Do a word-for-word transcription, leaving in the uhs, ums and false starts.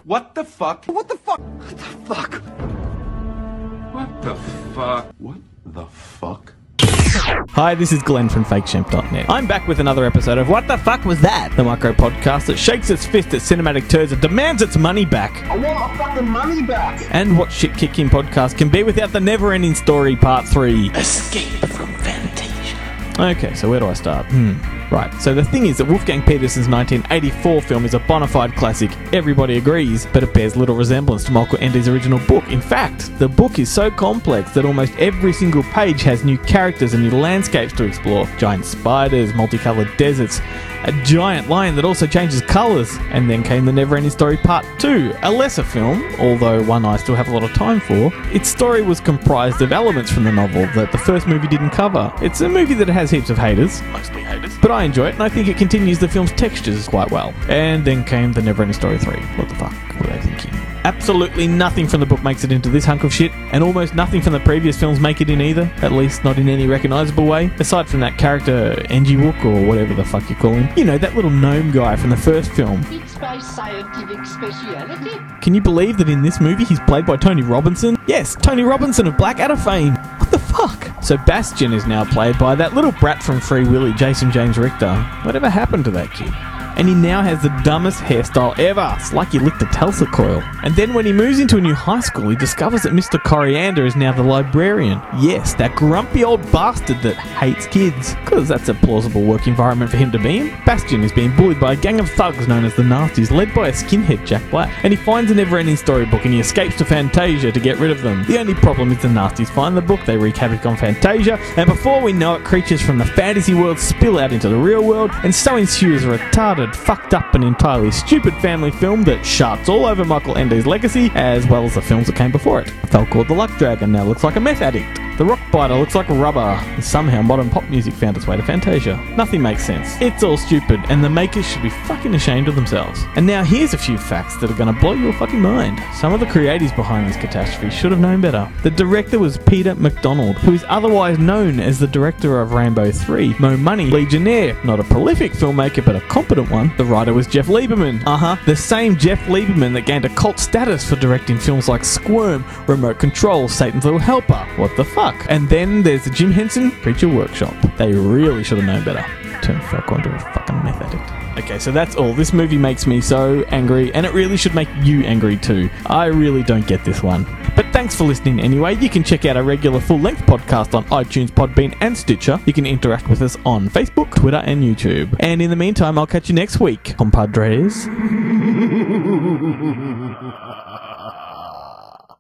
What the fuck? What the fuck? What the fuck? What the fuck? What the fuck? Hi, this is Glenn from Fake Shemp dot net. I'm back with another episode of What the Fuck Was That? The micro podcast that shakes its fist at cinematic turds and demands its money back. I want my fucking money back! And what shit-kicking podcast can be without the never-ending story part three? Escape from Fantasia. Okay, so where do I start? Hmm. Right, so the thing is that Wolfgang Petersen's nineteen eighty-four film is a bona fide classic, everybody agrees, but it bears little resemblance to Michael Ende's original book. In fact, the book is so complex that almost every single page has new characters and new landscapes to explore. Giant spiders, multicoloured deserts, a giant lion that also changes colours. And then came The Neverending Story Part two, a lesser film, although one I still have a lot of time for. Its story was comprised of elements from the novel that the first movie didn't cover. It's a movie that has heaps of haters, mostly haters, but I enjoy it and I think it continues the film's textures quite well. And then came The Neverending Story three. What the fuck were they thinking? Absolutely nothing from the book makes it into this hunk of shit, and almost nothing from the previous films make it in either, at least not in any recognisable way, aside from that character Enjiwook, or whatever the fuck you call him. You know, that little gnome guy from the first film. It's my scientific speciality. Can you believe that in this movie he's played by Tony Robinson? Yes, Tony Robinson of Blackadder fame. What the fuck? So Bastian is now played by that little brat from Free Willy, Jason James Richter. Whatever happened to that kid? And he now has the dumbest hairstyle ever. It's like he licked a Telsa coil. And then when he moves into a new high school, he discovers that Mister Coriander is now the librarian. Yes, that grumpy old bastard that hates kids. Because that's a plausible work environment for him to be in. Bastian is being bullied by a gang of thugs known as the Nasties, led by a skinhead, Jack Black. And he finds a never-ending storybook and he escapes to Fantasia to get rid of them. The only problem is the Nasties find the book, they wreak havoc on Fantasia, and before we know it, creatures from the fantasy world spill out into the real world, and so ensues a retarded, fucked up and entirely stupid family film that sharts all over Michael Ende's legacy, as well as the films that came before it. A fella called The Luck Dragon now looks like a meth addict. The Rock Biter looks like rubber, and somehow modern pop music found its way to Fantasia. Nothing makes sense. It's all stupid, and the makers should be fucking ashamed of themselves. And now here's a few facts that are gonna blow your fucking mind. Some of the creators behind this catastrophe should have known better. The director was Peter MacDonald, who is otherwise known as the director of Rainbow three, Mo Money, Legionnaire, not a prolific filmmaker but a competent one. The writer was Jeff Lieberman. Uh-huh, the same Jeff Lieberman that gained a cult status for directing films like Squirm, Remote Control, Satan's Little Helper. What the fuck? And then there's the Jim Henson Preacher Workshop. They really should have known better. Turn fuck onto a fucking meth addict. Okay, so that's all. This movie makes me so angry, and it really should make you angry too. I really don't get this one. But thanks for listening anyway. You can check out our regular full-length podcast on iTunes, Podbean, and Stitcher. You can interact with us on Facebook, Twitter, and YouTube. And in the meantime, I'll catch you next week, compadres.